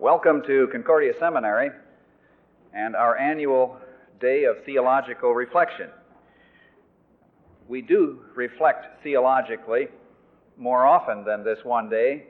Welcome to Concordia Seminary and our annual day of theological reflection. We do reflect theologically more often than this one day.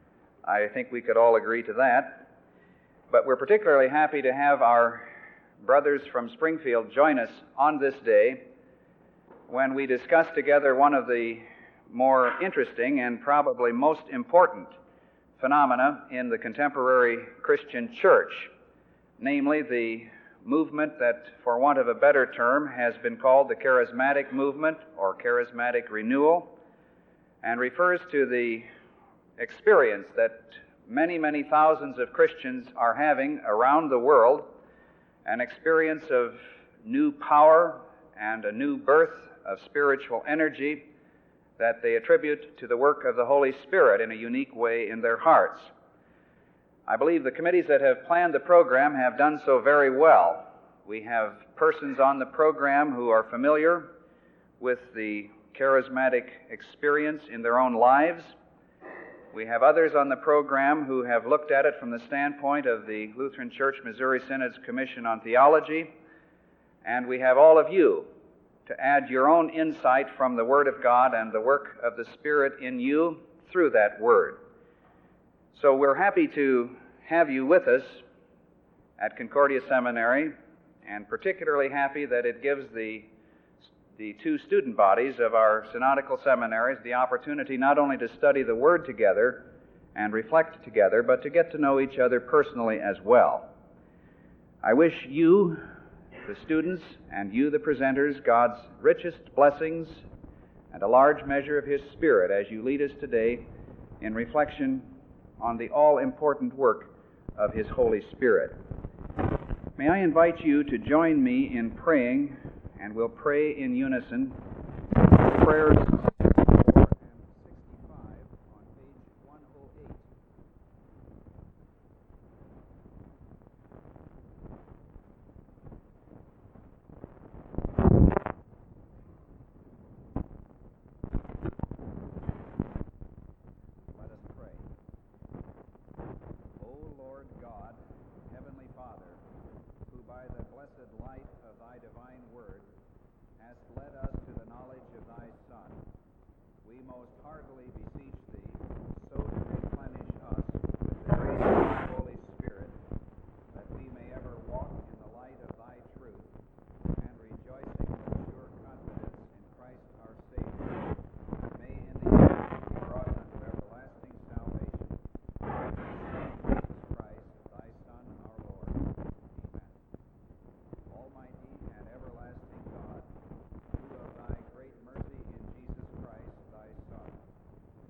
I think we could all agree to that. But we're particularly happy to have our brothers from Springfield join us on this day when we discuss together one of the more interesting and probably most important phenomena in the contemporary Christian church, namely the movement that, for want of a better term, has been called the charismatic movement or charismatic renewal, and refers to the experience that many, many thousands of Christians are having around the world, an experience of new power and a new birth of spiritual energy that they attribute to the work of the Holy Spirit in a unique way in their hearts. I believe the committees that have planned the program have done so very well. We have persons on the program who are familiar with the charismatic experience in their own lives. We have others on the program who have looked at it from the standpoint of the Lutheran Church Missouri Synod's Commission on Theology, and we have all of you to add your own insight from the Word of God and the work of the Spirit in you through that Word. So we're happy to have you with us at Concordia Seminary, and particularly happy that it gives the two student bodies of our synodical seminaries the opportunity not only to study the Word together and reflect together, but to get to know each other personally as well. I wish you, the students, and you, the presenters, God's richest blessings and a large measure of His Spirit as you lead us today in reflection on the all-important work of His Holy Spirit. May I invite you to join me in praying, and we'll pray in unison prayers 4 and 65 on page 108. Let us pray. O Lord God, Heavenly Father, who by the blessed light of Thy divine Word hast led us to the knowledge of Thy Son, we most heartily beseech Thee so to replenish us with the grace of Thy Holy Spirit, that we may ever walk in the light of Thy truth, and rejoicing with sure confidence in Christ our Savior, may in the end be brought unto everlasting salvation. Through Jesus Christ, Thy Son, our Lord. Amen. Almighty and everlasting God, who of Thy great mercy in Jesus Christ, Thy Son,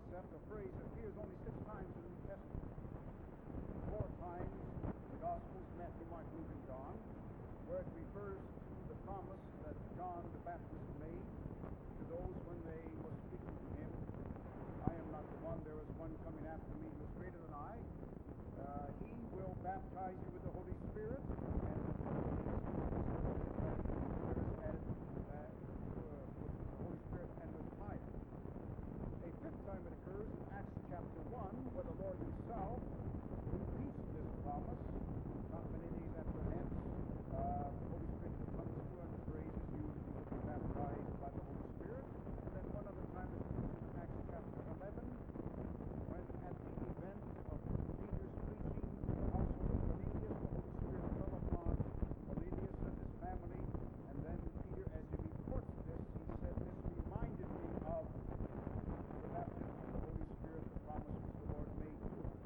concept or phrase appears only 6 times in the New Testament. 4 times in the Gospels, Matthew, Mark, Luke, and John, where it refers to the promise that John the Baptist made to those when they were speaking to him. I am not the one, there is one coming after me who is greater than I. He will baptize you with the Holy Spirit, and there is added with the Holy Spirit and with fire. A 5th time it occurs in Acts chapter 1, where the Lord himself repeats this promise. Not many days after hence, the Holy Spirit will come to you, and the phrase is used to be baptized by the Holy Spirit. And then one other time it occurs in Acts chapter 11, when at the event of Peter's preaching to the household of Cornelius, the Holy Spirit fell upon Cornelius and his family, and then Peter, as he reports this, he said, "This reminded me of the baptism of the Holy Spirit, the promise which the Lord made to us."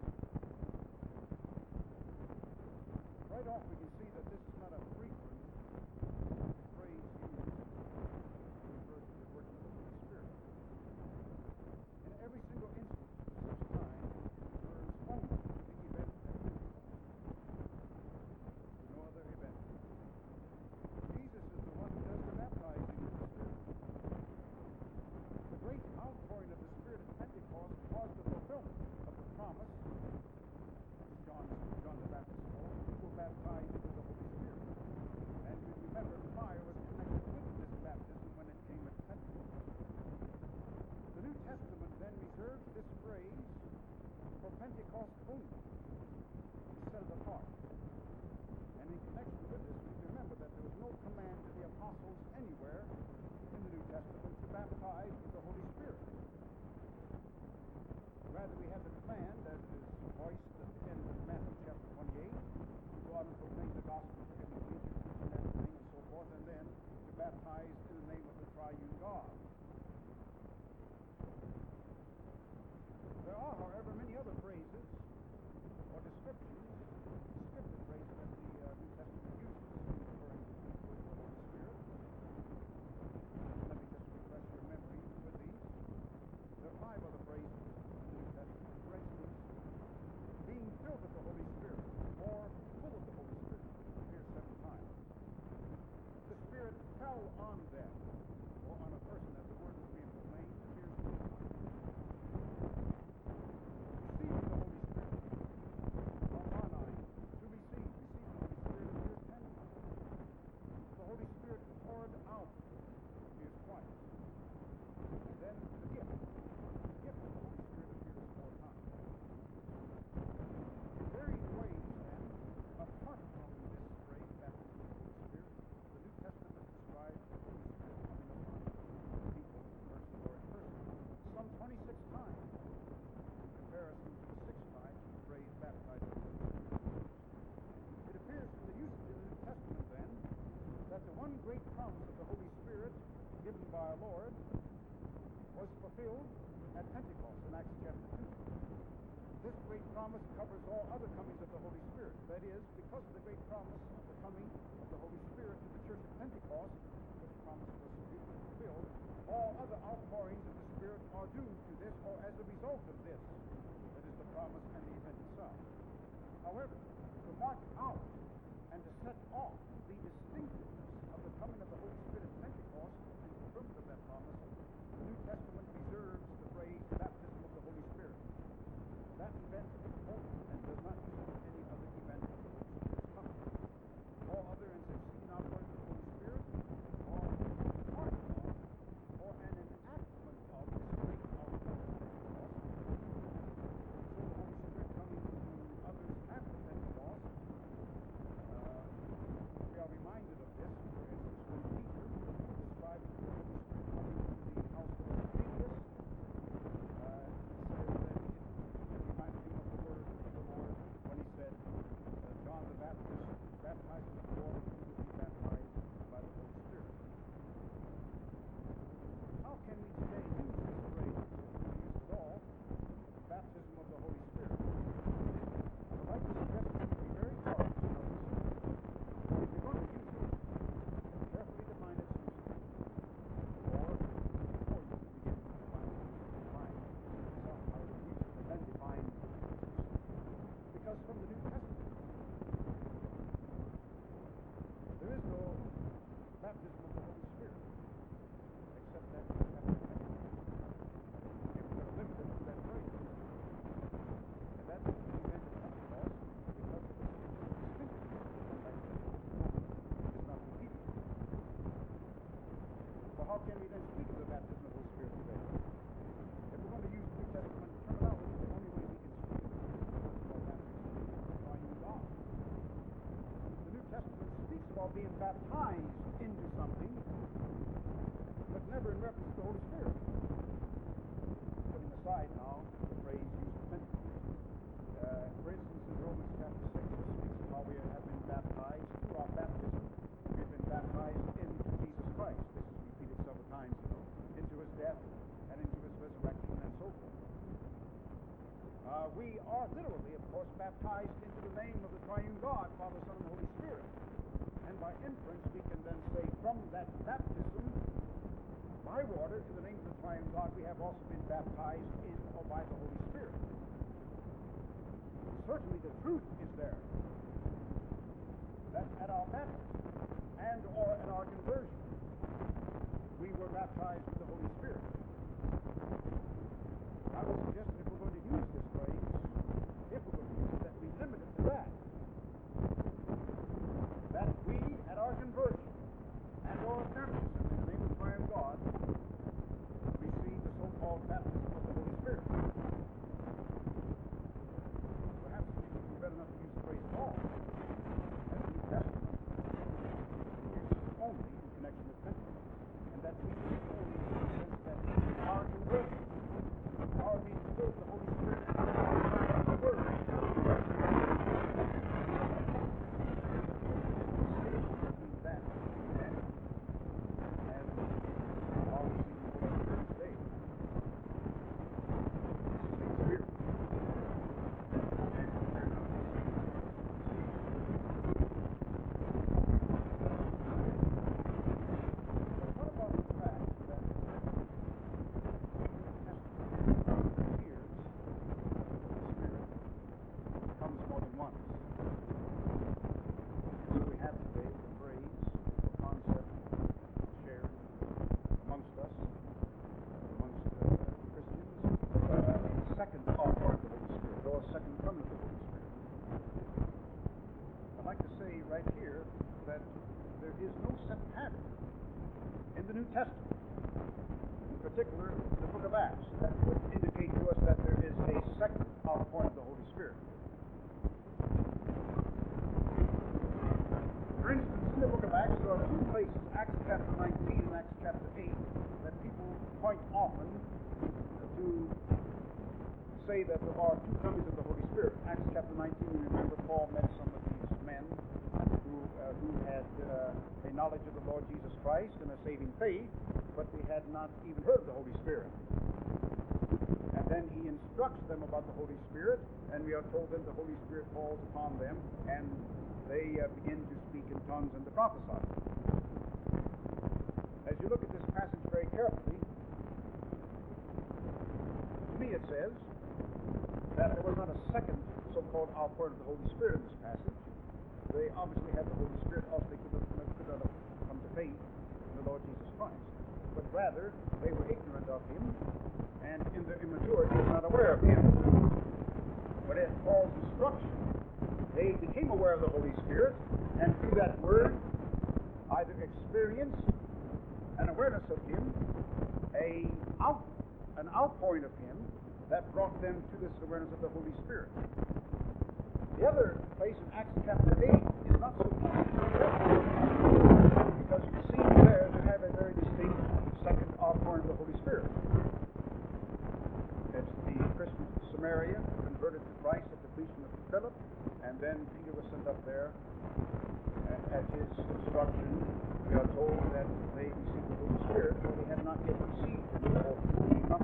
Right off we can see that this is not a frequent phrase used to refer to the working of the Holy Spirit. In every single instance, such time refers only to the event at Pentecost, to no other event. Jesus is the one who does the baptizing of the Spirit. The great outpouring of the Spirit at Pentecost caused the fulfillment of the promise John the Baptist told, "He will baptize you with the Holy Spirit." And you remember, fire was connected with this baptism when it came at Pentecost. The New Testament then reserves this phrase for Pentecost only, to set it apart. And in connection with this, we remember that there was no command to the apostles anywhere in the New Testament to baptize with the Holy Spirit. Rather, we have the command, as is voiced at the end of Matthew chapter 28, to go out and proclaim the gospel, forgiving sins, preaching everything, and so forth, and then to baptize in the name of the triune God. There are, however, many other phrases or descriptive phrases that the New Testament uses in referring to people with the Holy Spirit. Let me just refresh your memory with these. There are 5 other phrases in the New Testament. For instance, being filled with the Holy Spirit, or full of the Holy Spirit, appears 7 times. The Spirit fell on them, or on a person as the word was being proclaimed, appears 3 times. Receiving the Holy Spirit, Barnai, to receive the Holy Spirit appears 10 times. The Holy Spirit poured out appears twice. And then the gift of the Holy Spirit appears 4 times. In varying ways, then, apart from this phrase, baptism of the Holy Spirit, the New Testament describes the Holy Spirit coming upon people, person or in person, some 26 times, in comparison to the 6 times the phrase baptized with the Holy Spirit. It appears from the usage of the New Testament, then, that the one great promise of the Holy Spirit given by our Lord was fulfilled at Pentecost in Acts chapter 2. This great promise covers all other comings of the Holy Spirit. That is, because of the great promise of the coming of the Holy Spirit to the church at Pentecost, which promise was fulfilled, all other outpourings of the Spirit are due to this or as a result of this. That is the promise and the event itself. However, to mark out and to set off the distinctiveness of the coming of the Holy Spirit at Pentecost and fulfillment of that promise, the New Testament reserves the phrase baptism of the Holy Spirit. That event only, and does not use it for any other event of the Holy Spirit's coming. All other antecedent outpouring of the Holy Spirit are part of or an enactment of this great outpouring of Pentecost. So the Holy Spirit coming to others after Pentecost, we are reminded of this baptized into something, but never in reference to the Holy Spirit. Putting aside now the phrase used of Pentecost. For instance, in Romans chapter 6, it speaks of how we have been baptized through our baptism. We've been baptized into Jesus Christ. This is repeated several times, into his death and into his resurrection and so forth. We are literally, of course, baptized into the name of the triune God, Father, Son, and Holy Spirit. And by inference, we can then say from that baptism by water in the name of the triune God, we have also been baptized in or by the Holy Spirit. Certainly the truth is there that at our baptism and or at our conversion, we were baptized with the Holy Spirit. I would suggest that if we're going to use this phrase, that we limit it to that. That we, at our conversion and our baptism in the name of the triune God, receive the so-called baptism of the Holy Spirit. Perhaps it would be better not to use the phrase at all, as the New Testament uses only in connection with Pentecost. And that means only in the sense that our conversion, our being filled with the Holy Spirit, the Word, that and our receiving the Holy Spirit today. Spirit. What about the fact that the New Testament appears the Spirit comes more than once? So we have today the phrase or concept shared amongst us, amongst Christians, a second outpouring of the Holy Spirit, or a second coming of the Holy Spirit. I'd like to say right here that there is no set pattern in the New Testament, in particular the book of Acts, that would indicate to us that there is a second outpouring of the Holy Spirit. For instance, in the book of Acts, there are two places, Acts chapter 19 and Acts chapter 8, that people point often to say that there are two comings of the Holy Spirit. Acts chapter 19, you remember Paul met some of these men who had a knowledge of the Lord Jesus Christ and a saving faith, but they had not even heard of the Holy Spirit. And then he instructs them about the Holy Spirit, and we are told that the Holy Spirit falls upon them, and they begin to speak in tongues and to prophesy. As you look at this passage very carefully, to me it says that there was not a second so-called outpouring of the Holy Spirit in this passage. They obviously had the Holy Spirit, else they could not have come to faith in the Lord Jesus Christ. But rather, they were ignorant of him, and in their immaturity were not aware of him. But at Paul's instruction, they became aware of the Holy Spirit, and through that word, either experienced an awareness of him, an outpouring of him that brought them to this awareness of the Holy Spirit. The other place in Acts chapter 8 is not so much, because we seem there to have a very distinct second outpouring of the Holy Spirit. It's the Christians of Samaria converted to Christ at the preaching of Philip, and then Peter was sent up there, and at his instruction, we are told that they received the Holy Spirit, but they had not yet received him before he came up.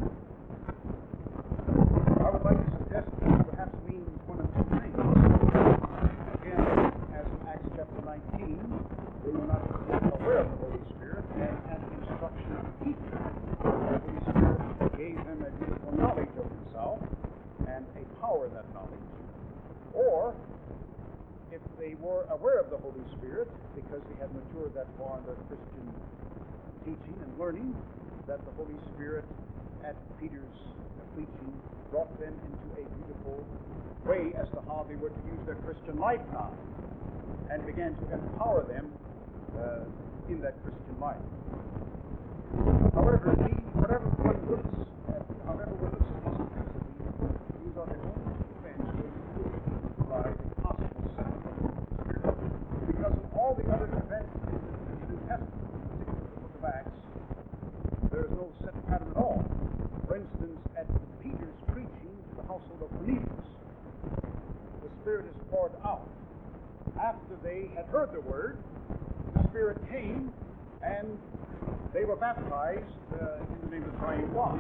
I would like to suggest that this perhaps means one of two things. Again, as in Acts chapter 19, they were not aware of the Holy Spirit, and at the instruction of Peter, the Holy Spirit gave them a beautiful knowledge of himself, and a power in that knowledge. Or, if they were aware of the Holy Spirit, because they had matured that far in their Christian teaching and learning, that the Holy Spirit at Peter's preaching brought them into a beautiful way as to how they were to use their Christian life now, and began to empower them in that Christian life. However, whatever one looks at these things, these are the only events where you provide a possible second, because of all the other events in instance, at Peter's preaching to the household of Cornelius, the Spirit is poured out. After they had heard the word, the Spirit came and they were baptized in the name of the Triune God.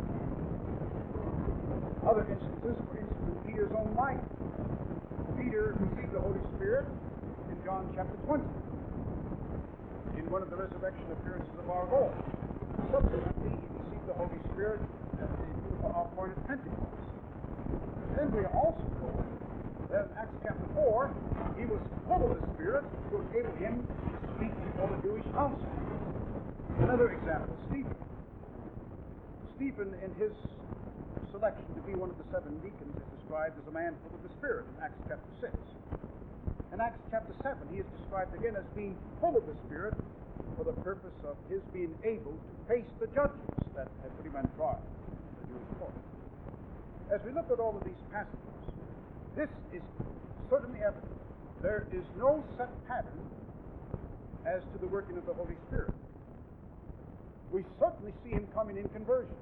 Other instances, for instance, in Peter's own life. Peter received the Holy Spirit in John chapter 20, in one of the resurrection appearances of our Lord. Subsequently, he received the Holy Spirit in the outpouring at Pentecost. Then we are also told that in Acts chapter 4, he was full of the Spirit to enable him to speak before the Jewish council. Another example, Stephen. Stephen, in his selection to be one of the 7 deacons, is described as a man full of the Spirit in Acts chapter 6. In Acts chapter 7, he is described again as being full of the Spirit for the purpose of his being able to face the judges that had put him on trial in the Jewish court. As we look at all of these passages, this is certainly evident. There is no set pattern as to the working of the Holy Spirit. We certainly see him coming in conversion.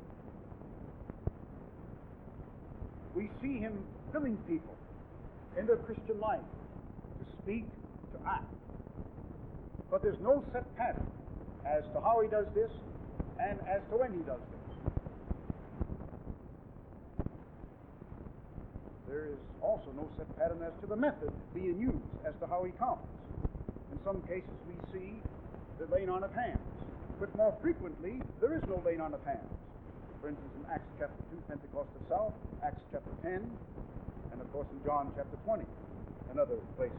We see him filling people in their Christian life to speak, to act. But there's no set pattern as to how he does this and as to when he does this. There is also no set pattern as to the method being used as to how he comes. In some cases we see the laying on of hands. But more frequently, there is no laying on of hands. For instance, in Acts chapter 2, Pentecost itself, Acts chapter 10, and of course in John chapter 20, and other places.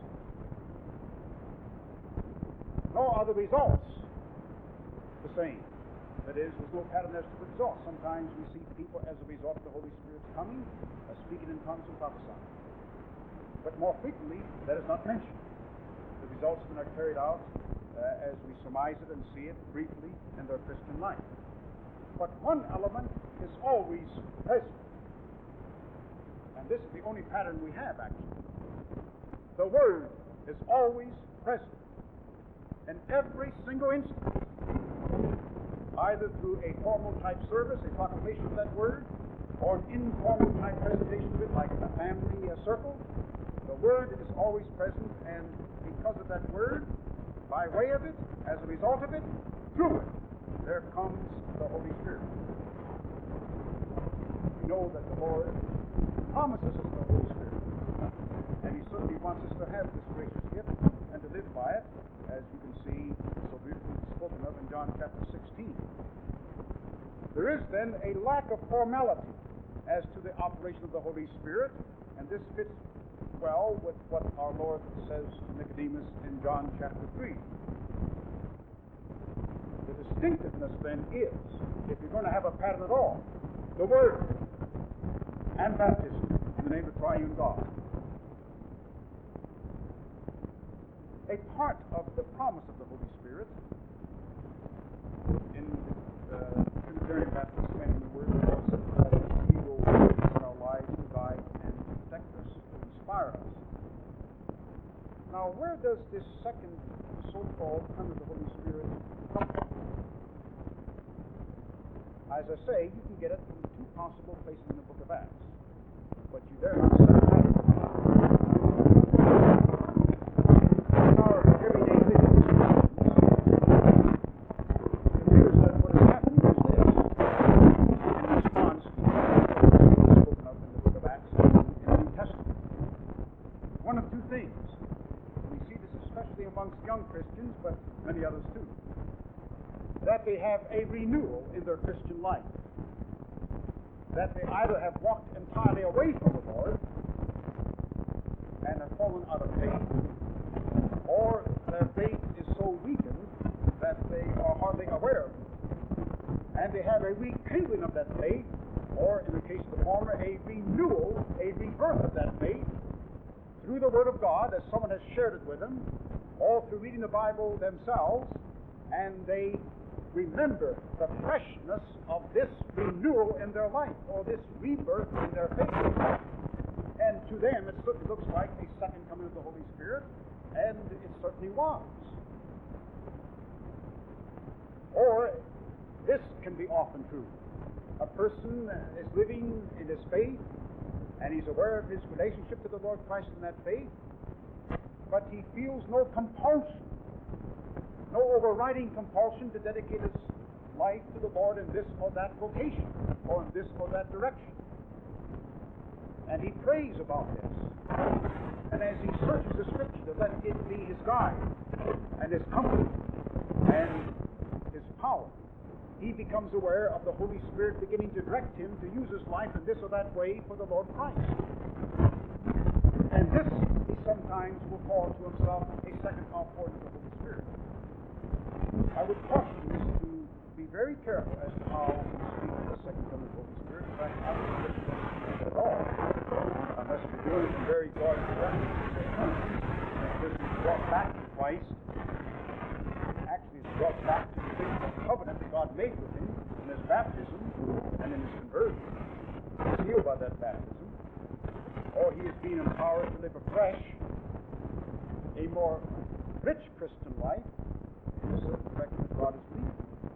Nor are the results the same. That is, there's no pattern as to the results. Sometimes we see people, as a result of the Holy Spirit's coming, speaking in tongues and prophesying. But more frequently, that is not mentioned. The results then are carried out as we surmise it and see it briefly in their Christian life. But one element is always present. And this is the only pattern we have, actually. The Word is always present in every single instance, either through a formal type service, a proclamation of that Word, or an informal type presentation of it, like in a family circle. The Word is always present, and because of that Word, by way of it, as a result of it, through it, there comes the Holy Spirit. We know that the Lord promises us the Holy Spirit, and He certainly wants us to have this gracious gift and to live by it, as you can see so beautifully spoken of in John chapter 16. There is then a lack of formality as to the operation of the Holy Spirit, and this fits well with what our Lord says to Nicodemus in John chapter 3. The distinctiveness then is, if you're going to have a pattern at all, the Word and baptism in the name of the Triune God. A part of the promise of the Holy Spirit in Trinitarian Baptist saying the Word of God says that He will work in our lives to guide and protect us, to inspire us. Now, where does this second so-called coming of the Holy Spirit come from? As I say, you can get it from 2 possible places in the book of Acts, but you dare not set that. In our everyday living situations, it appears that what is happening is this, in response to what is spoken of in the book of Acts and in the New Testament. One of 2 things. We see this especially amongst young Christians, but many others too. That they have a renewal in their Christian life. That they either have walked entirely away from the Lord and have fallen out of faith, or their faith is so weakened that they are hardly aware of it. And they have a rekindling of that faith, or in the case of the former, a renewal, a rebirth of that faith through the Word of God, as someone has shared it with them, or through reading the Bible themselves, and they remember the freshness of this renewal in their life, or this rebirth in their faith. And to them, it certainly looks like a second coming of the Holy Spirit, and it certainly was. Or, this can be often true, a person is living in his faith, and he's aware of his relationship to the Lord Christ in that faith, but he feels no compulsion, no overriding compulsion to dedicate his life to the Lord in this or that vocation, or in this or that direction. And he prays about this. And as he searches the Scripture to let it be his guide, and his comfort, and his power, he becomes aware of the Holy Spirit beginning to direct him to use his life in this or that way for the Lord Christ. And this, he sometimes will call to himself a second outpouring of the Holy Spirit. I would caution you to be very careful as to how you speak of the second coming of the Holy Spirit. In fact, I would not speak at all, unless you're doing it in very broad references. This is brought back to Christ. Actually, it's brought back to the faithful covenant that God made with him in his baptism and in his conversion. He's sealed by that baptism. Or he is being empowered to live afresh a more rich Christian life in the certain direction that God is leading.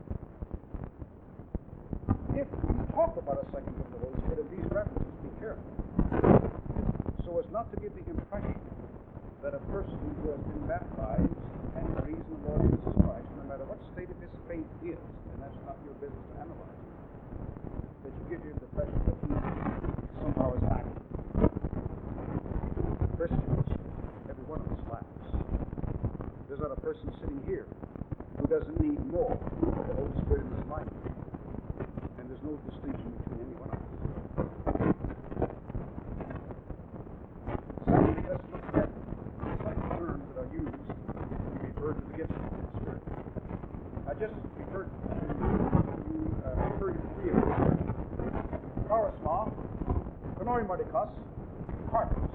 If you talk about a second coming of the Holy Spirit in these references, be careful, so as not to give the impression that a person who has been baptized and believes in the Lord Jesus Christ, no matter what state of his faith is, and that's not your business to analyze, that you give him the impression that he somehow is lacking. Christians, every one of us lacks. There's not a person sitting here who doesn't need more of the Holy Spirit in his life. And there's no distinction between any one of us. Secondly, let's look at some terms that are used to refer to the gifts of the Holy Spirit. I just referred to three of them. Charisma, pneumatikas, carpus.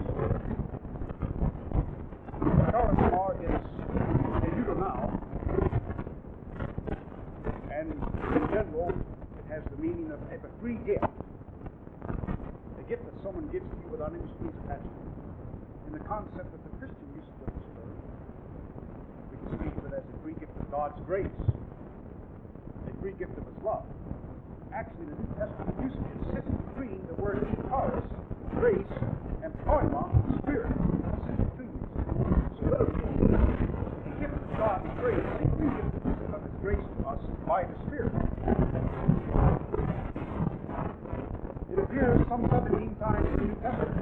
Charisma is a eudonoun, and in general, it has the meaning of a free gift. A gift that someone gives to you without any strings attached to it. In the concept of the Christian usage of this word, we can speak of it as a free gift of God's grace, a free gift of His love. Actually, the New Testament usage sits between the word charis, grace, and pneuma, spirit. It sits between these. So literally, a gift of God's grace, a free gift of His grace to us by the Spirit. It appears some 17 times in the New Testament.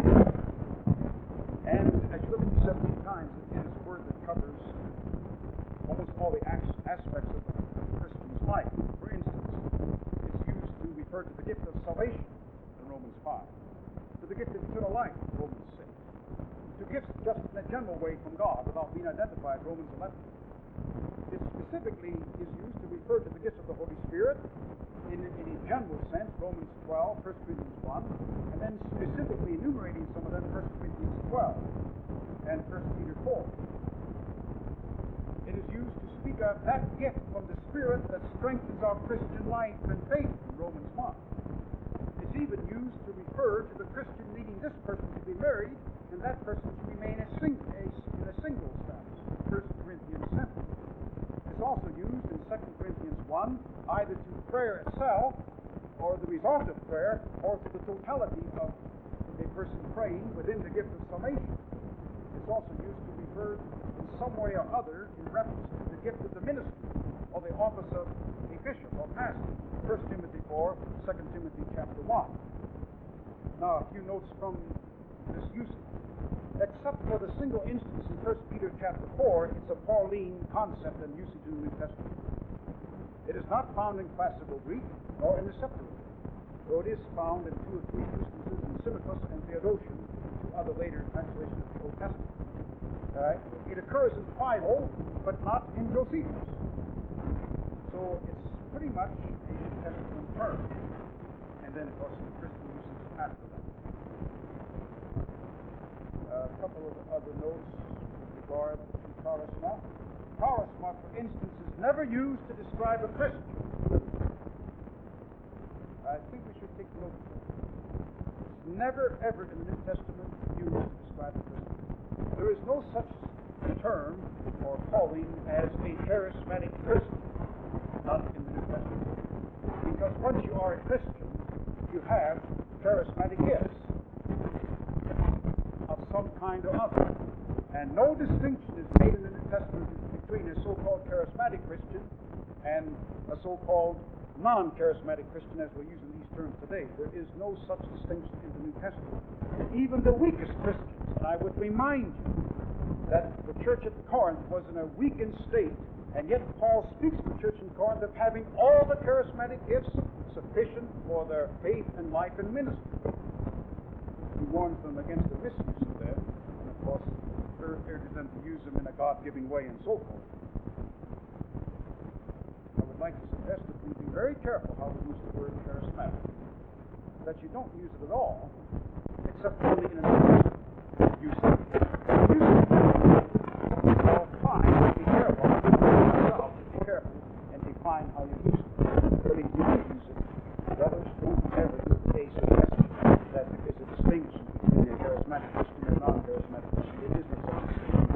And as you look at the 17 times, it is a word that covers almost all the aspects of a Christian's life. For instance, it's used to refer to the gift of salvation in Romans 5, to the gift of eternal life in Romans 6, to gifts just in a general way from God without being identified, Romans 11. It specifically is used to refer to the gifts of the Holy Spirit in a general sense, Romans 12, 1 Corinthians 1, and then specifically enumerating some of them, 1 Corinthians 12 and 1 Peter 4. It is used to speak of that gift from the Spirit that strengthens our Christian life and faith in Romans 1. It's even used to refer to the Christian leading this person to be married and that person to remain in a single status, 1 Corinthians 7. It's also used in 2 Corinthians 1 either to prayer itself or the result of prayer or to the totality of a person praying within the gift of salvation. It's also used to refer in some way or other in reference to the gift of the ministry or the office of a bishop or pastor. 1 Timothy 4, 2 Timothy chapter 1. Now, a few notes from this usage. Except for the single instance in 1 Peter chapter 4, it's a Pauline concept and usage in the New Testament. It is not found in classical Greek nor in the Septuagint, though it is found in 2 or 3 instances in Symmachus and Theodotion, two other later translations of the Old Testament. It occurs in Philo, but not in Josephus. So it's pretty much a New Testament term. And then, of course, the Christian usage after that. A couple of other notes with regard to charisma. Charisma, for instance, is never used to describe a Christian. I think we should take note of that. It's never, ever in the New Testament used to describe a Christian. There is no such term or calling as a charismatic person, not in the New Testament. Because Because once you are a Christian, you have charismatic gifts of some kind or other. And no distinction is made in the New Testament between a so-called charismatic Christian and a so-called non-charismatic Christian, as we're using these terms today. There is no such distinction in the New Testament. Even the weakest Christians, and I would remind you that the church at Corinth was in a weakened state, and yet Paul speaks to the church in Corinth of having all the charismatic gifts sufficient for their faith and life and ministry. He warns them against the misuse of them, and of course urges them to use them in a God-giving way and so forth. I would like to suggest that we be very careful how we use the word charismatic, that you don't use it at all, except only in an use it. Use it. Well, fine, be careful. Yourself, be careful and define how you use it. But if you do use it, brothers, don't ever give a suggestion that there is a distinction between a charismatic Christian and a non-charismatic Christian. It isn't such a distinction.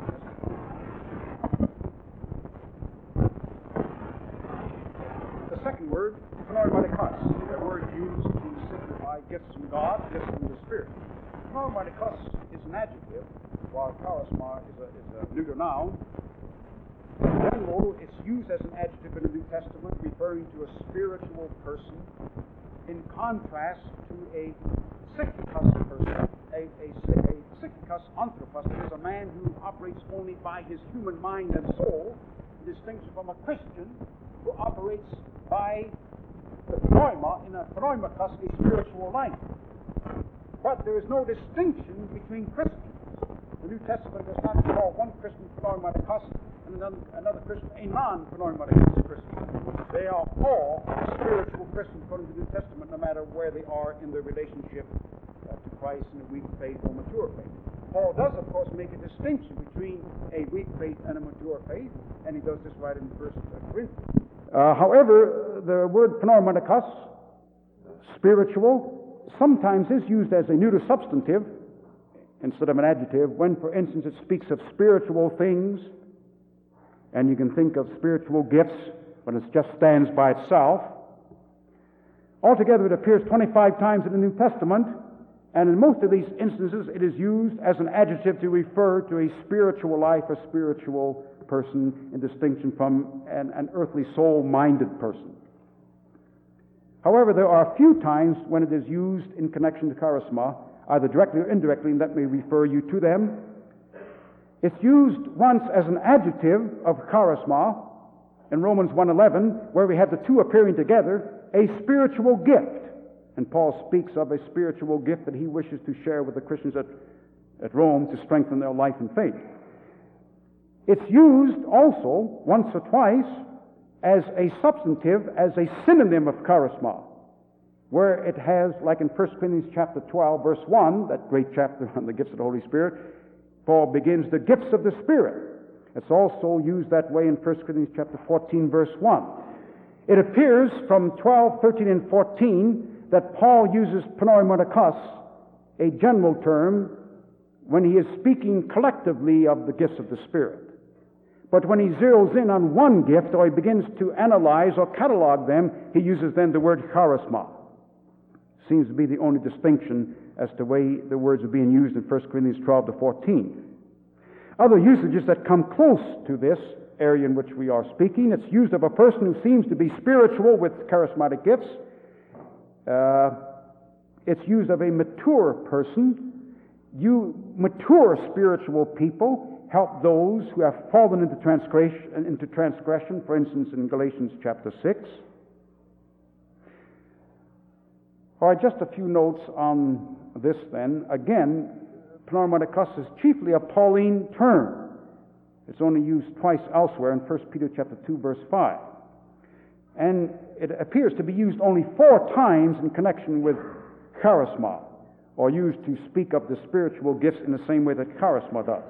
The second word, pneumatikos, a word used to signify gifts from God, gifts from the Spirit. Pneumatikos is an adjective, while charisma is a neuter noun. In general, it's used as an adjective in the New Testament, referring to a spiritual person, in contrast to a psychikos person. A psychikos anthropos is a man who operates only by his human mind and soul, in distinction from a Christian who operates by the pneuma, in a pneumakos, a spiritual life. But there is no distinction between Christians. The New Testament does not call one Christian pneumatikos and another Christian a non-pneumatikos Christian. They are all spiritual Christians according to the New Testament, no matter where they are in their relationship to Christ in a weak faith or mature faith. Paul does, of course, make a distinction between a weak faith and a mature faith, and he does this right in 1 Corinthians. However, the word pneumatikos, spiritual, sometimes is used as a neuter substantive instead of an adjective when, for instance, it speaks of spiritual things, and you can think of spiritual gifts when it just stands by itself. Altogether, it appears 25 times in the New Testament, and in most of these instances, it is used as an adjective to refer to a spiritual life, a spiritual person, in distinction from an earthly soul-minded person. However, there are a few times when it is used in connection to charisma, either directly or indirectly, and let me refer you to them. It's used once as an adjective of charisma in Romans 1:11, where we have the two appearing together, a spiritual gift. And Paul speaks of a spiritual gift that he wishes to share with the Christians at Rome to strengthen their life and faith. It's used also, once or twice, as a substantive, as a synonym of charisma, where it has, like in 1 Corinthians chapter 12, verse 1, that great chapter on the gifts of the Holy Spirit, Paul begins the gifts of the Spirit. It's also used that way in 1 Corinthians chapter 14, verse 1. It appears from 12, 13, and 14 that Paul uses pneumatikos, a general term, when he is speaking collectively of the gifts of the Spirit. But when he zeroes in on one gift, or he begins to analyze or catalog them, he uses then the word charisma. Seems to be the only distinction as to the way the words are being used in 1 Corinthians 12 to 14. Other usages that come close to this area in which we are speaking, it's used of a person who seems to be spiritual with charismatic gifts. It's used of a mature person. You mature spiritual people help those who have fallen into transgression, for instance, in Galatians chapter 6. All right, just a few notes on this then. Again, pneumatikos is chiefly a Pauline term. It's only used twice elsewhere in 1 Peter chapter 2, verse 5. And it appears to be used only 4 times in connection with charisma, or used to speak of the spiritual gifts in the same way that charisma does.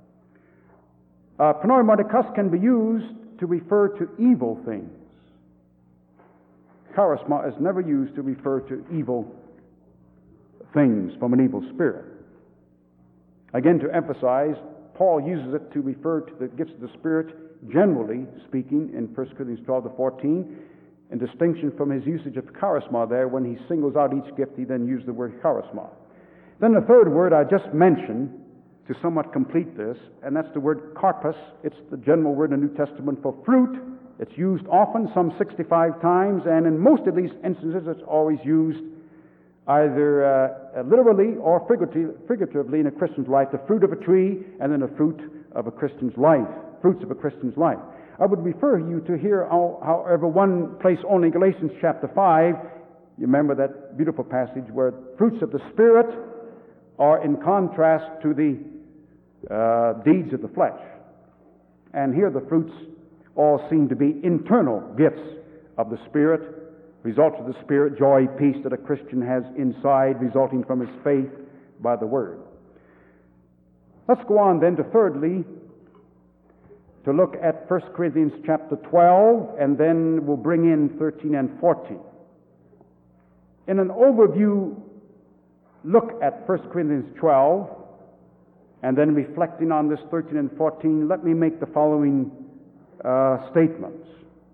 Pneumatikos can be used to refer to evil things. Charisma is never used to refer to evil things from an evil spirit. Again, to emphasize, Paul uses it to refer to the gifts of the Spirit, generally speaking, in 1 Corinthians 12 to 14, in distinction from his usage of charisma there. When he singles out each gift, he then used the word charisma. Then the third word I just mentioned to somewhat complete this, and that's the word karpos. It's the general word in the New Testament for fruit. It's used often, some 65 times, and in most of these instances it's always used either literally or figuratively in a Christian's life, the fruit of a tree and then the fruit of a Christian's life, fruits of a Christian's life. I would refer you to here, however, one place only, Galatians chapter 5. You remember that beautiful passage where fruits of the Spirit are in contrast to the deeds of the flesh. And here the fruits all seem to be internal gifts of the Spirit, results of the Spirit, joy, peace that a Christian has inside, resulting from his faith by the Word. Let's go on then to thirdly, to look at 1 Corinthians chapter 12, and then we'll bring in 13 and 14. In an overview look at 1 Corinthians 12, and then reflecting on this 13 and 14, let me make the following statements.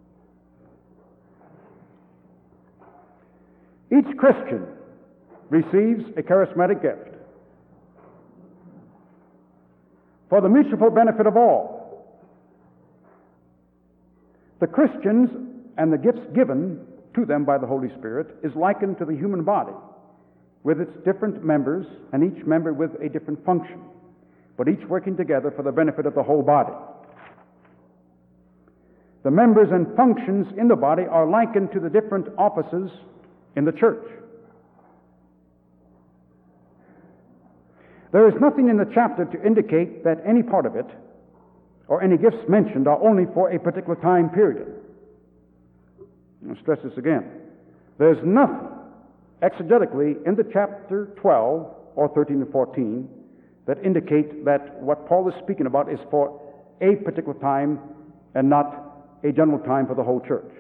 Each Christian receives a charismatic gift for the mutual benefit of all. The Christians and the gifts given to them by the Holy Spirit is likened to the human body with its different members, and each member with a different function, but each working together for the benefit of the whole body. The members and functions in the body are likened to the different offices in the church. There is nothing in the chapter to indicate that any part of it or any gifts mentioned are only for a particular time period. I'll stress this again. There's nothing exegetically in the chapter 12 or 13 and 14 that indicate that what Paul is speaking about is for a particular time and not a general time for the whole church.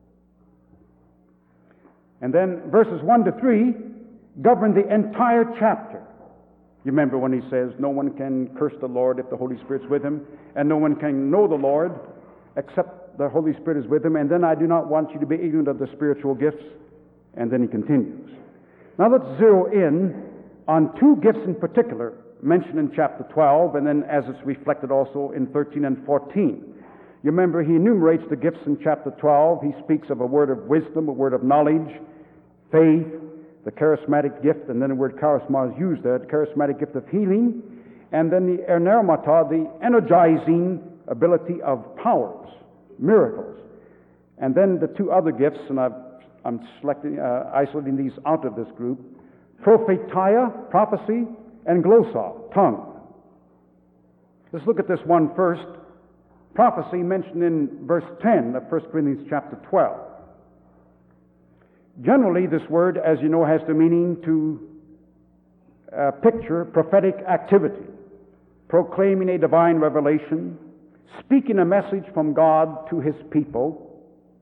And then verses 1 to 3 govern the entire chapter. You remember when he says, no one can curse the Lord if the Holy Spirit's with him, and no one can know the Lord except the Holy Spirit is with him, and then I do not want you to be ignorant of the spiritual gifts. And then he continues. Now let's zero in on two gifts in particular mentioned in chapter 12, and then as it's reflected also in 13 and 14. You remember he enumerates the gifts in chapter 12. He speaks of a word of wisdom, a word of knowledge, faith, the charismatic gift, and then the word charisma is used there, the charismatic gift of healing, and then the eneromata, the energizing ability of powers, miracles. And then the two other gifts, and I'm isolating these out of this group, prophetia, prophecy, and glossa, tongue. Let's look at this one first. Prophecy mentioned in verse 10 of 1 Corinthians chapter 12. Generally, this word, as you know, has the meaning to picture prophetic activity, proclaiming a divine revelation, speaking a message from God to his people.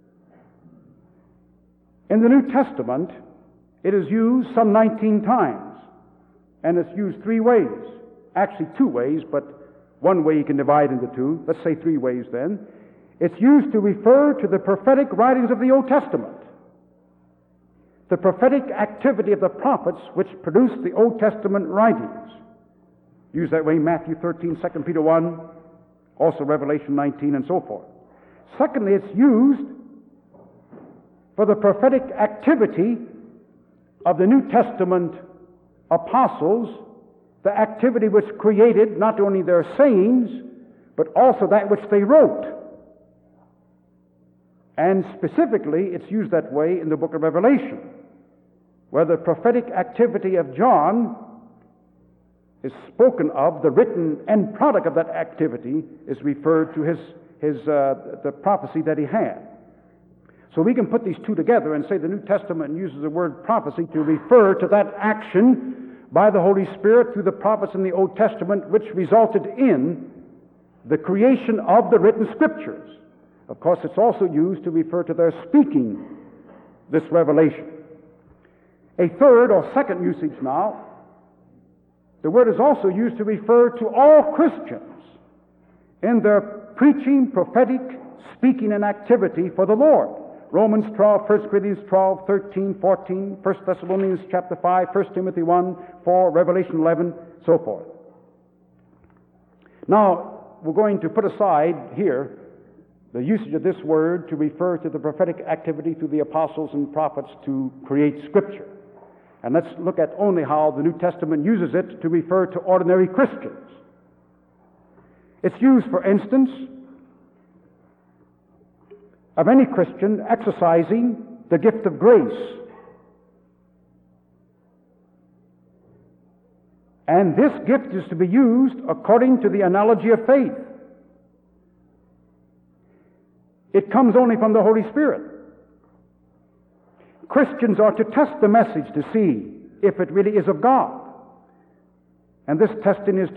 In the New Testament, it is used some 19 times, and it's used three ways. Actually, two ways, but one way you can divide into two. Let's say three ways then. It's used to refer to the prophetic writings of the Old Testament, the prophetic activity of the prophets which produced the Old Testament writings. Used that way in Matthew 13, 2 Peter 1, also Revelation 19, and so forth. Secondly, it's used for the prophetic activity of the New Testament apostles, the activity which created not only their sayings, but also that which they wrote. And specifically, it's used that way in the book of Revelation, where the prophetic activity of John is spoken of. The written end product of that activity is referred to the prophecy that he had. So we can put these two together and say the New Testament uses the word prophecy to refer to that action by the Holy Spirit through the prophets in the Old Testament, which resulted in the creation of the written Scriptures. Of course, it's also used to refer to their speaking this revelation. A third or second usage now, the word is also used to refer to all Christians in their preaching, prophetic, speaking, and activity for the Lord, Romans 12, 1 Corinthians 12, 13, 14, 1 Thessalonians chapter 5, 1 Timothy 1, 4, Revelation 11, so forth. Now, we're going to put aside here the usage of this word to refer to the prophetic activity through the apostles and prophets to create Scripture. And let's look at only how the New Testament uses it to refer to ordinary Christians. It's used, for instance, of any Christian exercising the gift of grace. And this gift is to be used according to the analogy of faith. It comes only from the Holy Spirit. Christians are to test the message to see if it really is of God. And this testing is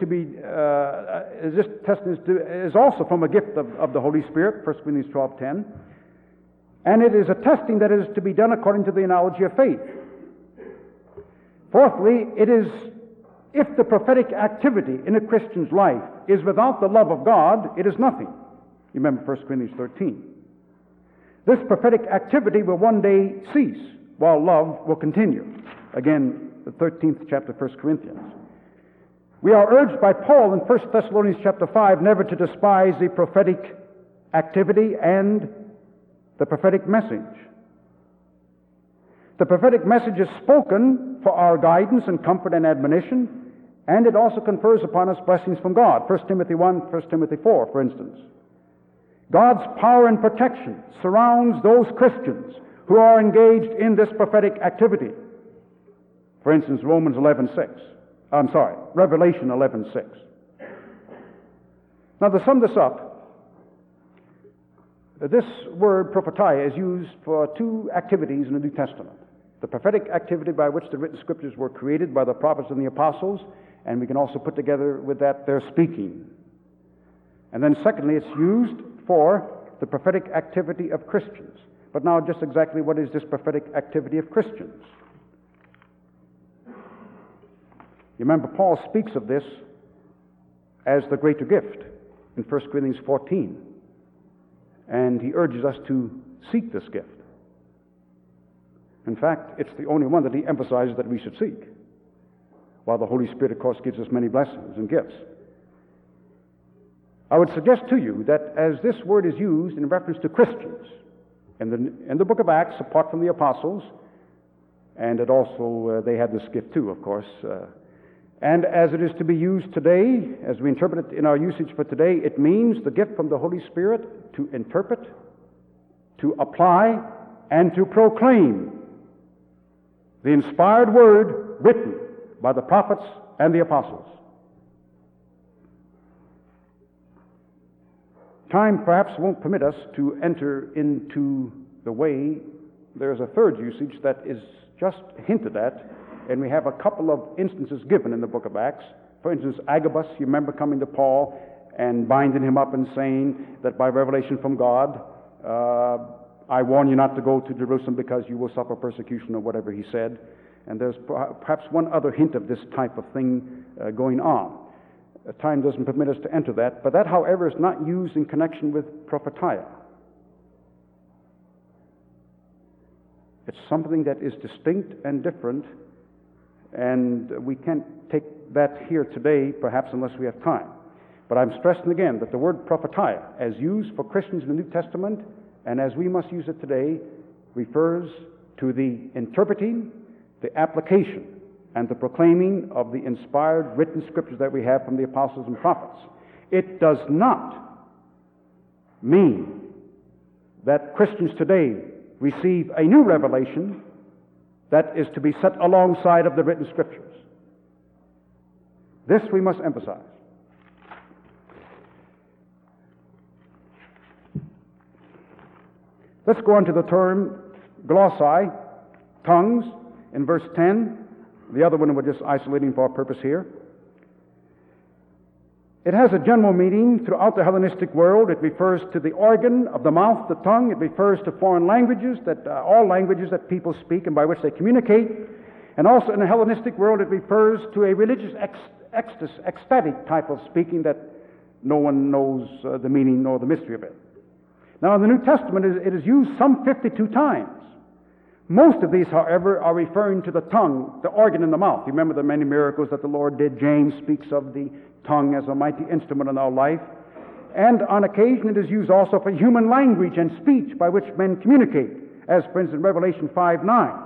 also from a gift of the Holy Spirit, 1 Corinthians 12:10. And it is a testing that is to be done according to the analogy of faith. Fourthly, it is if the prophetic activity in a Christian's life is without the love of God, it is nothing. You remember 1 Corinthians 13. This prophetic activity will one day cease, while love will continue. Again, the 13th chapter of 1 Corinthians. We are urged by Paul in 1 Thessalonians chapter 5 never to despise the prophetic activity and the prophetic message. The prophetic message is spoken for our guidance and comfort and admonition, and it also confers upon us blessings from God. 1 Timothy 1, 1 Timothy 4, for instance. God's power and protection surrounds those Christians who are engaged in this prophetic activity. For instance, Revelation 11:6. Now, to sum this up, this word prophetia is used for two activities in the New Testament. The prophetic activity by which the written scriptures were created by the prophets and the apostles, and we can also put together with that their speaking. And then secondly, it's used for the prophetic activity of Christians. But now, just exactly what is this prophetic activity of Christians? You remember, Paul speaks of this as the greater gift in 1 Corinthians 14. And he urges us to seek this gift. In fact, it's the only one that he emphasizes that we should seek, while the Holy Spirit, of course, gives us many blessings and gifts. I would suggest to you that as this word is used in reference to Christians in the book of Acts, apart from the apostles, and it also, they had this gift too, of course, and as it is to be used today, as we interpret it in our usage for today, it means the gift from the Holy Spirit to interpret, to apply, and to proclaim the inspired word written by the prophets and the apostles. Time perhaps won't permit us to enter into the way. There's a third usage that is just hinted at, and we have a couple of instances given in the book of Acts. For instance, Agabus, you remember coming to Paul and binding him up and saying that by revelation from God, I warn you not to go to Jerusalem because you will suffer persecution, or whatever he said. And there's perhaps one other hint of this type of thing going on. Time doesn't permit us to enter that, but that, however, is not used in connection with prophetia. It's something that is distinct and different, and we can't take that here today, perhaps, unless we have time. But I'm stressing again that the word prophetia, as used for Christians in the New Testament, and as we must use it today, refers to the interpreting, the application, and the proclaiming of the inspired written scriptures that we have from the apostles and prophets. It does not mean that Christians today receive a new revelation that is to be set alongside of the written scriptures. This we must emphasize. Let's go on to the term glossae, tongues, in verse 10. The other one we're just isolating for our purpose here. It has a general meaning throughout the Hellenistic world. It refers to the organ of the mouth, the tongue. It refers to foreign languages, all languages that people speak and by which they communicate. And also in the Hellenistic world, it refers to a religious ecstatic type of speaking that no one knows the meaning nor the mystery of it. Now, in the New Testament, it is used some 52 times. Most of these, however, are referring to the tongue, the organ in the mouth. You remember the many miracles that the Lord did. James speaks of the tongue as a mighty instrument in our life. And on occasion, it is used also for human language and speech by which men communicate, as, for instance, Revelation 5:9.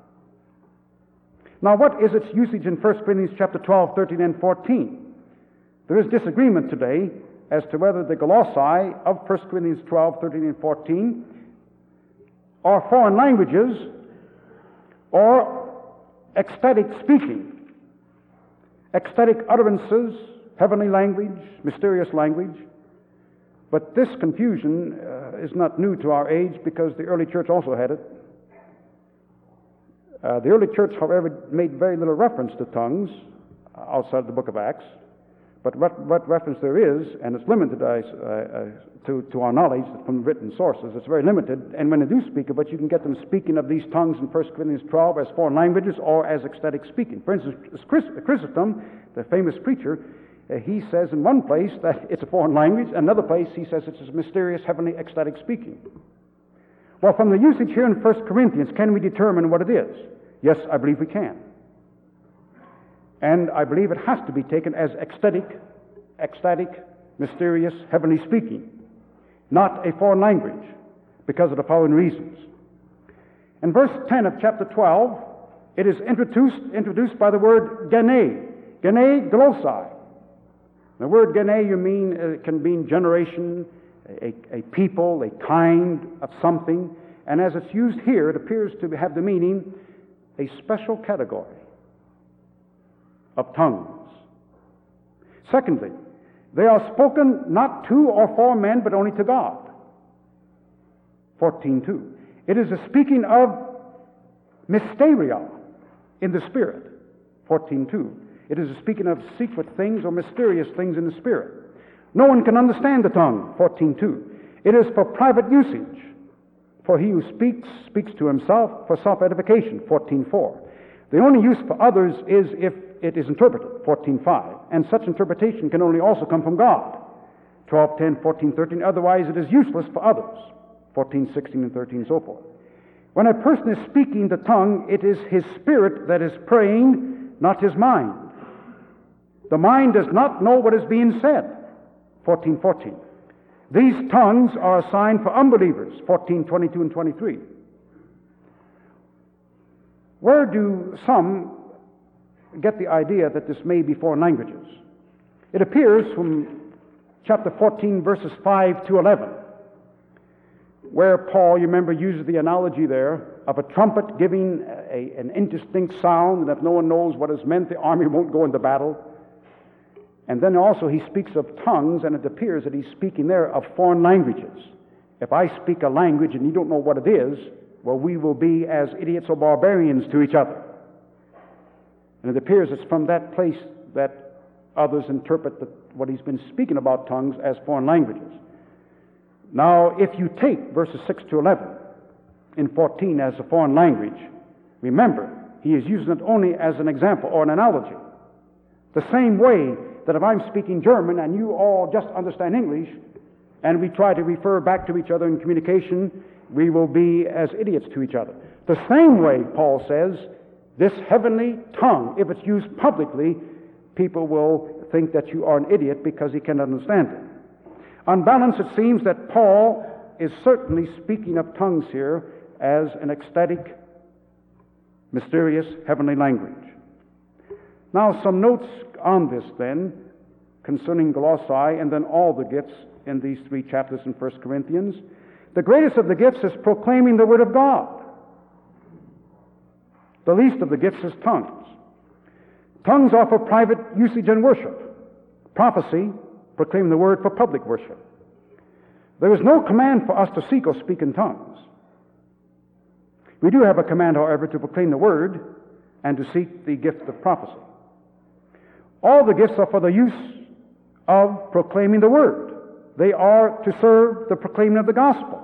Now, what is its usage in 1 Corinthians chapter 12, 13, and 14? There is disagreement today as to whether the glossae of 1 Corinthians 12, 13, and 14 are foreign languages or ecstatic speaking, ecstatic utterances, heavenly language, mysterious language. But this confusion is not new to our age, because the early church also had it. The early church, however, made very little reference to tongues outside the book of Acts. But what reference there is, and it's limited to our knowledge from written sources, it's very limited. And when they do speak of it, you can get them speaking of these tongues in 1 Corinthians 12 as foreign languages or as ecstatic speaking. For instance, Chrysostom, the famous preacher, he says in one place that it's a foreign language, another place he says it's a mysterious, heavenly, ecstatic speaking. Well, from the usage here in 1 Corinthians, can we determine what it is? Yes, I believe we can. And I believe it has to be taken as ecstatic, mysterious, heavenly speaking, not a foreign language, because of the following reasons. In verse 10 of chapter 12, it is introduced by the word gene glossae. The word gene can mean generation, a people, a kind of something, and as it's used here, it appears to have the meaning a special category of tongues. Secondly, they are spoken not to or for men, but only to God. 14:2. It is a speaking of mysteria in the Spirit. 14:2. It is a speaking of secret things or mysterious things in the Spirit. No one can understand the tongue. 14:2. It is for private usage. For he who speaks to himself for self-edification. 14:4. The only use for others is if it is interpreted. 14:5. And such interpretation can only also come from God. 12:10, 14:13. Otherwise it is useless for others. 14:16 and 13, and so forth. When a person is speaking the tongue, it is his spirit that is praying, not his mind. The mind does not know what is being said. 14:14. These tongues are assigned for unbelievers. 14:22 and 23. Where do some get the idea that this may be foreign languages? It appears from chapter 14, verses 5 to 11, where Paul, you remember, uses the analogy there of a trumpet giving an indistinct sound, and if no one knows what is meant, the army won't go into battle. And then also he speaks of tongues, and it appears that he's speaking there of foreign languages. If I speak a language and you don't know what it is, well, we will be as idiots or barbarians to each other. And it appears it's from that place that others interpret what he's been speaking about tongues as foreign languages. Now, if you take verses 6 to 11 in 14 as a foreign language, remember, he is using it only as an example or an analogy. The same way that if I'm speaking German and you all just understand English, and we try to refer back to each other in communication, we will be as idiots to each other. The same way, Paul says, this heavenly tongue, if it's used publicly, people will think that you are an idiot because he cannot understand it. On balance, it seems that Paul is certainly speaking of tongues here as an ecstatic, mysterious, heavenly language. Now, some notes on this, then, concerning glossae and then all the gifts in these 3 chapters in 1 Corinthians. The greatest of the gifts is proclaiming the Word of God. The least of the gifts is tongues. Tongues are for private usage and worship. Prophecy, proclaiming the Word for public worship. There is no command for us to seek or speak in tongues. We do have a command, however, to proclaim the Word and to seek the gift of prophecy. All the gifts are for the use of proclaiming the Word. They are to serve the proclaiming of the gospel,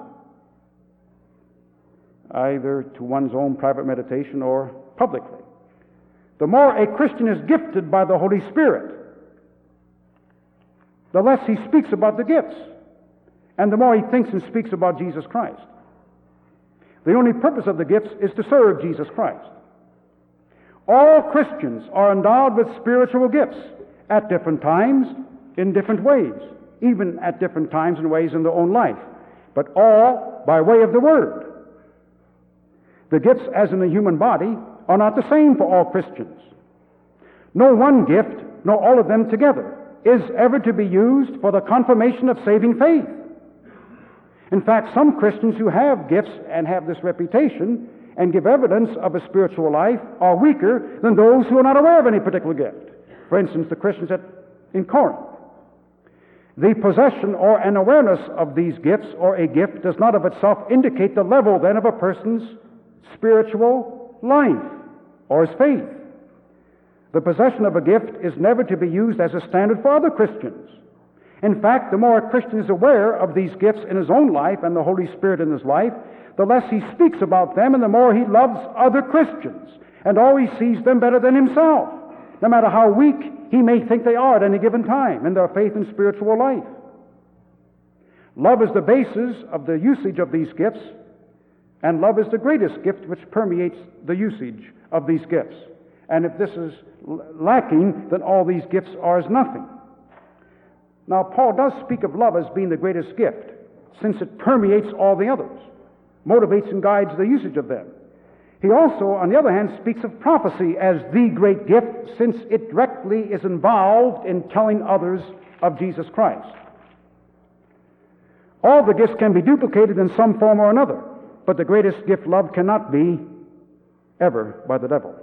either to one's own private meditation or publicly. The more a Christian is gifted by the Holy Spirit, the less he speaks about the gifts. and the more he thinks and speaks about Jesus Christ. The only purpose of the gifts is to serve Jesus Christ. All Christians are endowed with spiritual gifts at different times, in different ways, even at different times and ways in their own life, but all by way of the Word. The gifts, as in the human body, are not the same for all Christians. No one gift, nor all of them together, is ever to be used for the confirmation of saving faith. In fact, some Christians who have gifts and have this reputation and give evidence of a spiritual life are weaker than those who are not aware of any particular gift. For instance, the Christians in Corinth. The possession or an awareness of these gifts or a gift does not of itself indicate the level then of a person's spiritual life or his faith. The possession of a gift is never to be used as a standard for other Christians. In fact, the more a Christian is aware of these gifts in his own life and the Holy Spirit in his life, the less he speaks about them and the more he loves other Christians and always sees them better than himself, no matter how weak he may think they are at any given time in their faith and spiritual life. Love is the basis of the usage of these gifts, and love is the greatest gift which permeates the usage of these gifts. And if this is lacking, then all these gifts are as nothing. Now, Paul does speak of love as being the greatest gift, since it permeates all the others, motivates and guides the usage of them. He also, on the other hand, speaks of prophecy as the great gift, since it directly is involved in telling others of Jesus Christ. All the gifts can be duplicated in some form or another, but the greatest gift, love, cannot be ever by the devil.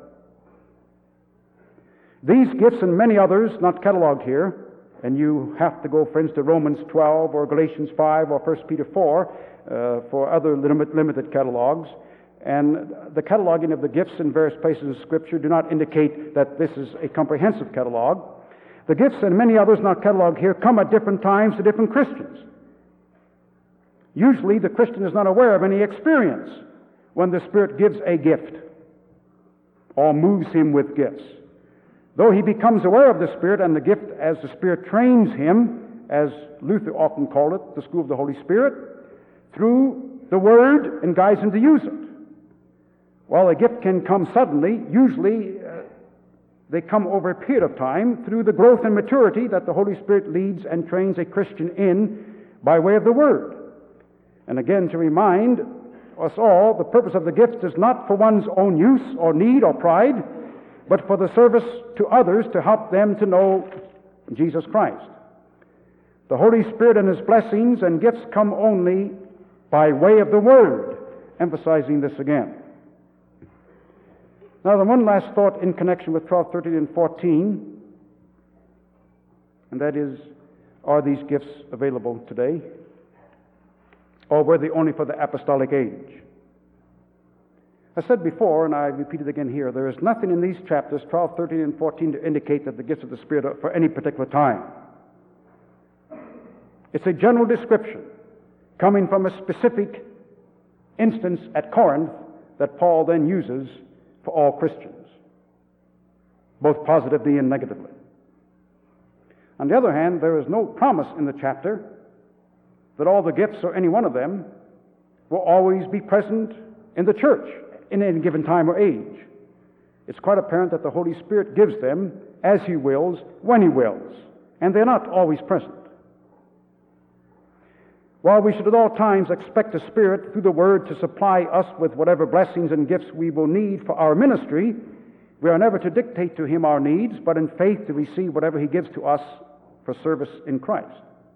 These gifts and many others not cataloged here, and you have to go, friends, to Romans 12 or Galatians 5 or 1 Peter 4 for other limited catalogs. And the cataloging of the gifts in various places in Scripture do not indicate that this is a comprehensive catalog. The gifts and many others not cataloged here come at different times to different Christians. Usually the Christian is not aware of any experience when the Spirit gives a gift or moves him with gifts. Though he becomes aware of the Spirit and the gift as the Spirit trains him, as Luther often called it, the school of the Holy Spirit, through the Word and guides him to use it. While a gift can come suddenly, usually they come over a period of time through the growth and maturity that the Holy Spirit leads and trains a Christian in by way of the Word. And again, to remind us all, the purpose of the gift is not for one's own use or need or pride, but for the service to others to help them to know Jesus Christ. The Holy Spirit and His blessings and gifts come only by way of the Word, emphasizing this again. Now, the one last thought in connection with 12, 13, and 14, and that is, are these gifts available today? Or were they only for the apostolic age? I said before, and I repeat it again here, there is nothing in these chapters, 12, 13, and 14, to indicate that the gifts of the Spirit are for any particular time. It's a general description coming from a specific instance at Corinth that Paul then uses for all Christians, both positively and negatively. On the other hand, there is no promise in the chapter that all the gifts, or any one of them, will always be present in the church in any given time or age. It's quite apparent that the Holy Spirit gives them as He wills, when He wills, and they're not always present. While we should at all times expect the Spirit through the Word to supply us with whatever blessings and gifts we will need for our ministry, we are never to dictate to Him our needs, but in faith to receive whatever He gives to us for service in Christ.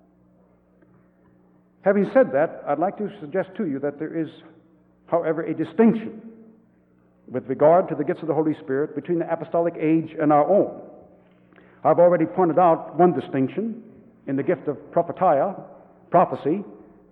Having said that, I'd like to suggest to you that there is, however, a distinction with regard to the gifts of the Holy Spirit between the apostolic age and our own. I've already pointed out one distinction in the gift of prophecy,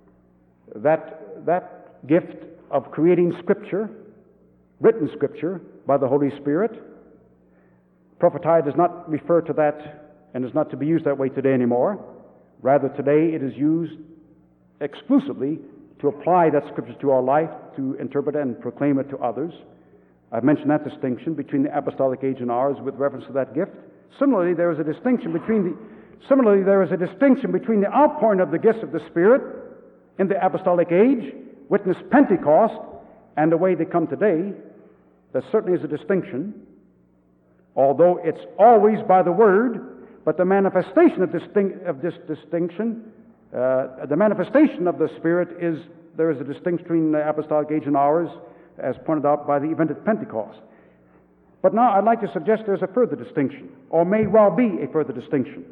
that gift of creating Scripture, written Scripture, by the Holy Spirit. Prophetia does not refer to that and is not to be used that way today anymore. Rather, today it is used exclusively to apply that Scripture to our life, to interpret it and proclaim it to others. I've mentioned that distinction between the apostolic age and ours with reference to that gift. Similarly, there is a distinction between the outpouring of the gifts of the Spirit in the apostolic age, witnessed Pentecost, and the way they come today, there certainly is a distinction, although it's always by the Word, but the manifestation of this distinction, the manifestation of the Spirit there is a distinction between the apostolic age and ours, as pointed out by the event of Pentecost. But now I'd like to suggest there's a further distinction, or may well be a further distinction.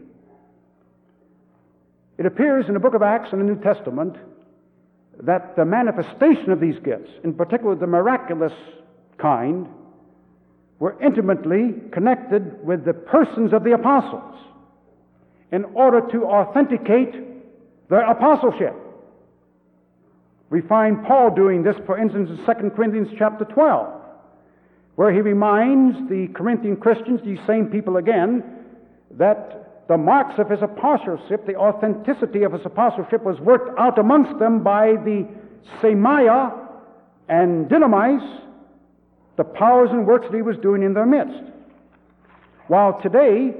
It appears in the book of Acts in the New Testament that the manifestation of these gifts, in particular the miraculous kind, were intimately connected with the persons of the apostles in order to authenticate their apostleship. We find Paul doing this, for instance, in 2 Corinthians chapter 12, where he reminds the Corinthian Christians, these same people again, that the marks of his apostleship, the authenticity of his apostleship, was worked out amongst them by the semia and dynamis, the powers and works that he was doing in their midst. While today,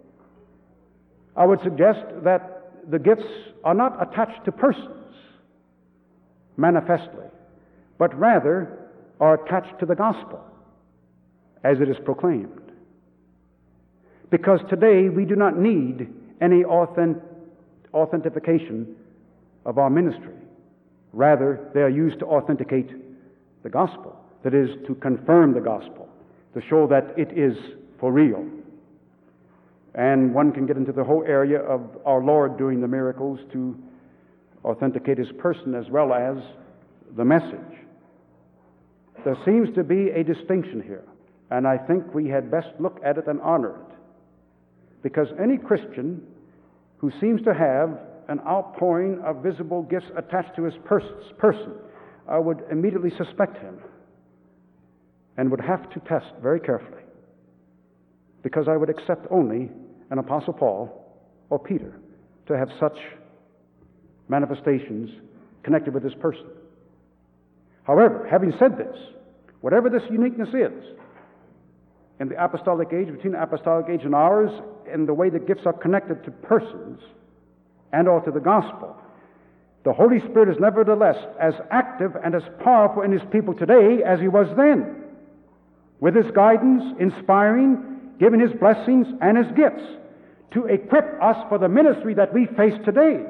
I would suggest that the gifts are not attached to persons, manifestly, but rather are attached to the gospel as it is proclaimed. Because today we do not need any authentication of our ministry. Rather, they are used to authenticate the gospel. That is, to confirm the gospel, to show that it is for real. And one can get into the whole area of our Lord doing the miracles to authenticate his person as well as the message. There seems to be a distinction here, and I think we had best look at it and honor it. Because any Christian who seems to have an outpouring of visible gifts attached to his person, I would immediately suspect him and would have to test very carefully, because I would accept only an Apostle Paul or Peter to have such manifestations connected with his person. However, having said this, whatever this uniqueness is in the apostolic age, between the apostolic age and ours, in the way the gifts are connected to persons and or to the gospel, the Holy Spirit is nevertheless as active and as powerful in his people today as he was then, with his guidance, inspiring, giving his blessings and his gifts to equip us for the ministry that we face today.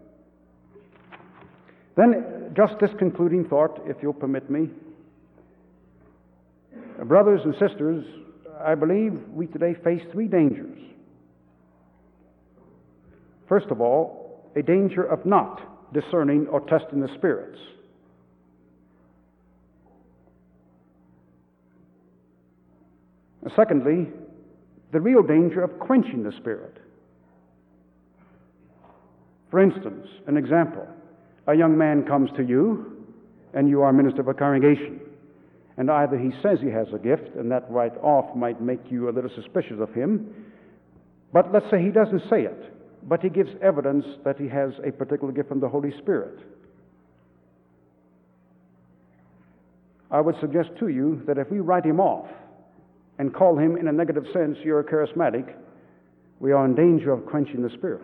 Then, just this concluding thought, if you'll permit me. Brothers and sisters, I believe we today face three dangers. First of all, a danger of not discerning or testing the spirits. Secondly, the real danger of quenching the Spirit. For instance, an example. A young man comes to you, and you are minister of a congregation, and either he says he has a gift, and that right off might make you a little suspicious of him, but let's say he doesn't say it, but he gives evidence that he has a particular gift from the Holy Spirit. I would suggest to you that if we write him off and call him in a negative sense, you're a charismatic, we are in danger of quenching the Spirit.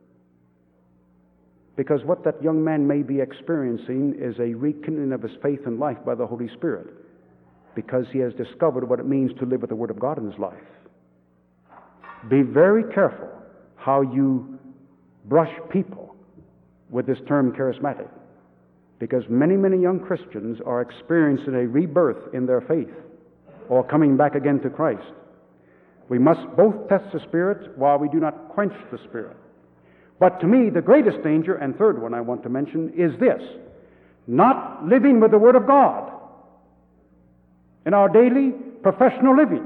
Because what that young man may be experiencing is a rekindling of his faith and life by the Holy Spirit, because he has discovered what it means to live with the Word of God in his life. Be very careful how you brush people with this term charismatic, because many, many young Christians are experiencing a rebirth in their faith or coming back again to Christ. We must both test the Spirit while we do not quench the Spirit. But to me, the greatest danger, and third one I want to mention, is this: not living with the Word of God in our daily professional living,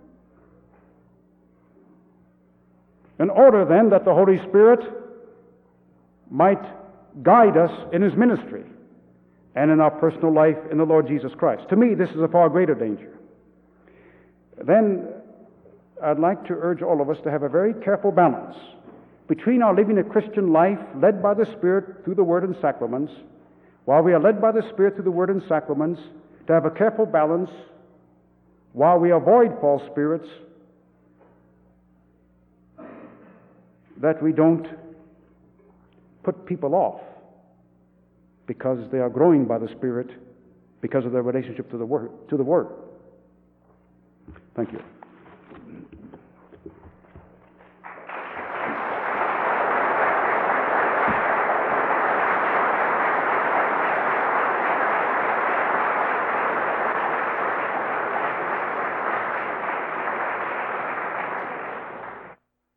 in order then that the Holy Spirit might guide us in His ministry and in our personal life in the Lord Jesus Christ. To me, this is a far greater danger. Then I'd like to urge all of us to have a very careful balance between our living a Christian life led by the Spirit through the Word and sacraments, while we are led by the Spirit through the Word and sacraments, to have a careful balance while we avoid false spirits, that we don't put people off because they are growing by the Spirit because of their relationship to the Word. Thank you.